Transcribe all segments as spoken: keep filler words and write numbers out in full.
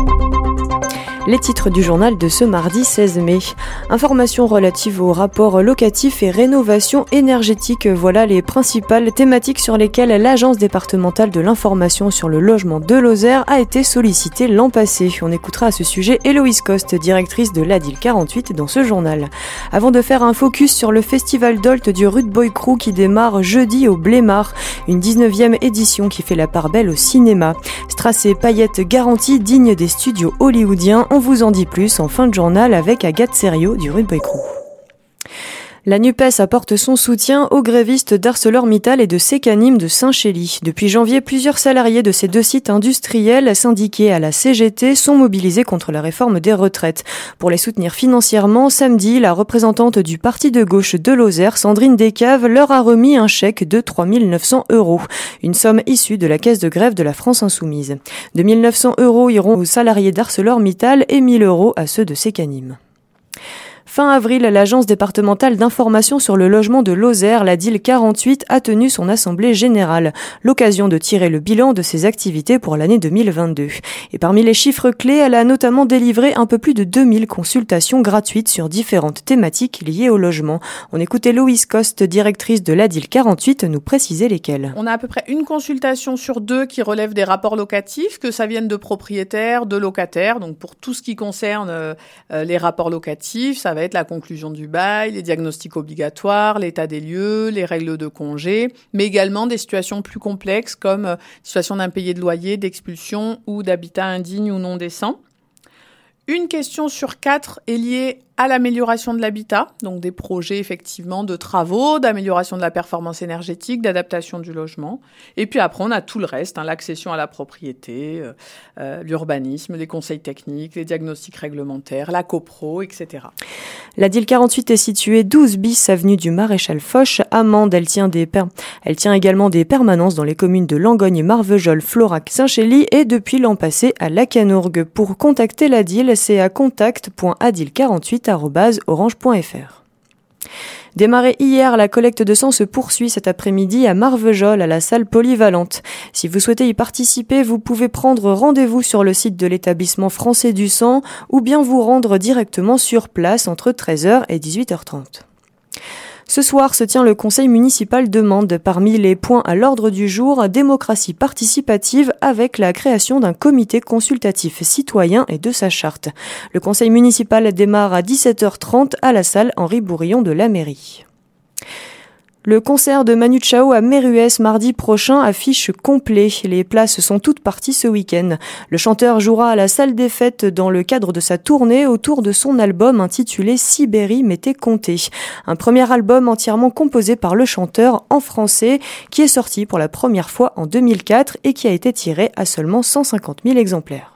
Les titres du journal de ce mardi seize mai. Informations relatives aux rapports locatifs et rénovation énergétique. Voilà les principales thématiques sur lesquelles l'Agence départementale de l'information sur le logement de Lozère a été sollicitée l'an passé. On écoutera à ce sujet Héloïse Coste, directrice de l'A D I L quarante-huit dans ce journal. Avant de faire un focus sur le festival Dolt du Rude Boy Crew qui démarre jeudi au Blémard, une dix-neuvième édition qui fait la part belle au cinéma. Strass et paillettes garanties dignes des studios hollywoodiens. On vous en dit plus en fin de journal avec Agathe Serriot du Rude Boy Crew. La NUPES apporte son soutien aux grévistes d'ArcelorMittal et de Secanim de Saint-Chély. Depuis janvier, plusieurs salariés de ces deux sites industriels syndiqués à la C G T sont mobilisés contre la réforme des retraites. Pour les soutenir financièrement, samedi, la représentante du parti de gauche de Lozère, Sandrine Descaves, leur a remis un chèque de trois mille neuf cents euros. Une somme issue de la caisse de grève de la France Insoumise. deux mille neuf cents euros iront aux salariés d'ArcelorMittal et mille euros à ceux de Secanim. Fin avril, l'Agence départementale d'information sur le logement de Lozère, la D I L quarante-huit, a tenu son assemblée générale. L'occasion de tirer le bilan de ses activités pour l'année deux mille vingt-deux. Et parmi les chiffres clés, elle a notamment délivré un peu plus de deux mille consultations gratuites sur différentes thématiques liées au logement. On écoute Héloïse Coste, directrice de l'A D I L quarante-huit, nous préciser lesquelles. On a à peu près une consultation sur deux qui relève des rapports locatifs, que ça vienne de propriétaires, de locataires. Donc pour tout ce qui concerne euh, les rapports locatifs, ça va être la conclusion du bail, les diagnostics obligatoires, l'état des lieux, les règles de congé, mais également des situations plus complexes comme euh, situation d'impayé de loyer, d'expulsion ou d'habitat indigne ou non décent. Une question sur quatre est liée à l'amélioration de l'habitat, donc des projets effectivement de travaux, d'amélioration de la performance énergétique, d'adaptation du logement. Et puis après, on a tout le reste, hein, l'accession à la propriété, euh, euh, l'urbanisme, les conseils techniques, les diagnostics réglementaires, la copro, et cetera. La D I L quarante-huit est située douze bis avenue du Maréchal Foch à Mende. Elle tient, des per... Elle tient également des permanences dans les communes de Langogne, Marvejols, Florac, Saint-Chély et depuis l'an passé à Lacanourgue. Pour contacter la D I L, c'est à contact point a d i l quarante-huit arobase orange point f r. Démarrée hier, la collecte de sang se poursuit cet après-midi à Marvejols, à la salle polyvalente. Si vous souhaitez y participer, vous pouvez prendre rendez-vous sur le site de l'établissement français du sang ou bien vous rendre directement sur place entre treize heures et dix-huit heures trente. Ce soir se tient le conseil municipal de Mende. Parmi les points à l'ordre du jour, démocratie participative avec la création d'un comité consultatif citoyen et de sa charte. Le conseil municipal démarre à dix-sept heures trente à la salle Henri Bourillon de la mairie. Le concert de Manu Chao à Méruès mardi prochain affiche complet. Les places sont toutes parties ce week-end. Le chanteur jouera à la salle des fêtes dans le cadre de sa tournée autour de son album intitulé Sibérie m'était compté. Un premier album entièrement composé par le chanteur en français qui est sorti pour la première fois en deux mille quatre et qui a été tiré à seulement cent cinquante mille exemplaires.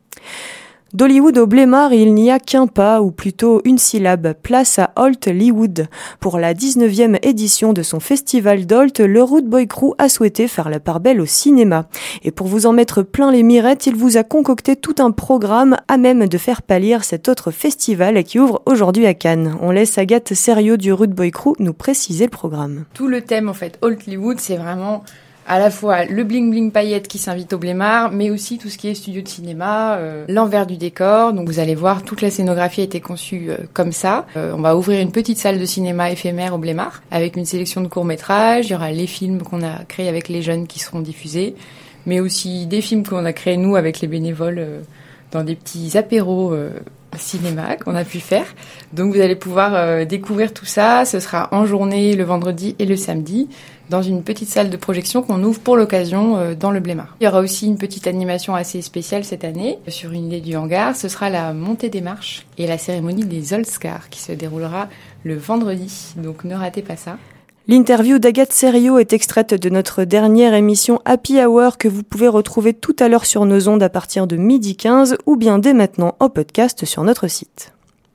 D'Hollywood au Blémard, il n'y a qu'un pas, ou plutôt une syllabe, place à Holtlywood. Pour la dix-neuvième édition de son festival Dolt, le Rude Boy Crew a souhaité faire la part belle au cinéma. Et pour vous en mettre plein les mirettes, il vous a concocté tout un programme à même de faire pâlir cet autre festival qui ouvre aujourd'hui à Cannes. On laisse Agathe Serriot du Rude Boy Crew nous préciser le programme. Tout le thème, en fait, Holtlywood, c'est vraiment à la fois le bling-bling paillette qui s'invite au Blémard, mais aussi tout ce qui est studio de cinéma, euh, l'envers du décor. Donc vous allez voir, toute la scénographie a été conçue euh, comme ça. Euh, on va ouvrir une petite salle de cinéma éphémère au Blémard, avec une sélection de courts-métrages. Il y aura les films qu'on a créés avec les jeunes qui seront diffusés, mais aussi des films qu'on a créés nous avec les bénévoles euh, dans des petits apéros euh, cinéma qu'on a pu faire. Donc vous allez pouvoir euh, découvrir tout ça. Ce sera en journée le vendredi et le samedi, dans une petite salle de projection qu'on ouvre pour l'occasion euh, dans le Blémard. Il y aura aussi une petite animation assez spéciale cette année sur une idée du hangar. Ce sera la montée des marches et la cérémonie des Olskars qui se déroulera le vendredi. Donc ne ratez pas ça. L'interview d'Agathe Serriot est extraite de notre dernière émission Happy Hour que vous pouvez retrouver tout à l'heure sur nos ondes à partir de midi quinze ou bien dès maintenant en podcast sur notre site.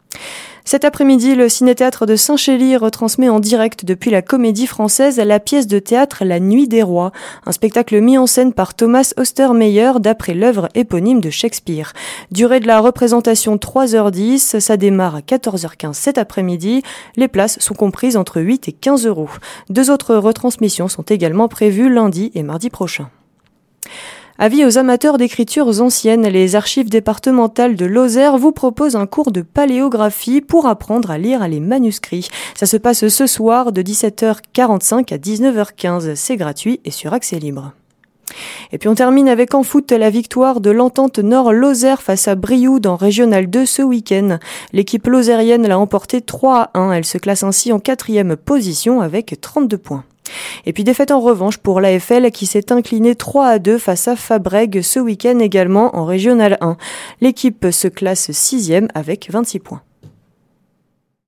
Cet après-midi, le Ciné-Théâtre de Saint-Chély retransmet en direct depuis la Comédie Française la pièce de théâtre La Nuit des Rois, un spectacle mis en scène par Thomas Ostermeyer d'après l'œuvre éponyme de Shakespeare. Durée de la représentation trois heures dix, ça démarre à quatorze heures quinze cet après-midi. Les places sont comprises entre huit et quinze euros. Deux autres retransmissions sont également prévues lundi et mardi prochain. Avis aux amateurs d'écritures anciennes, les archives départementales de Lozère vous proposent un cours de paléographie pour apprendre à lire les manuscrits. Ça se passe ce soir de dix-sept heures quarante-cinq à dix-neuf heures quinze. C'est gratuit et sur accès libre. Et puis on termine avec en foot la victoire de l'Entente Nord-Lozère face à Brioude en Régional deux ce week-end. L'équipe lozérienne l'a emporté trois à un. Elle se classe ainsi en quatrième position avec trente-deux points. Et puis défaite en revanche pour l'A F L qui s'est inclinée trois à deux face à Fabrègues ce week-end également en Régional un. L'équipe se classe sixième avec vingt-six points.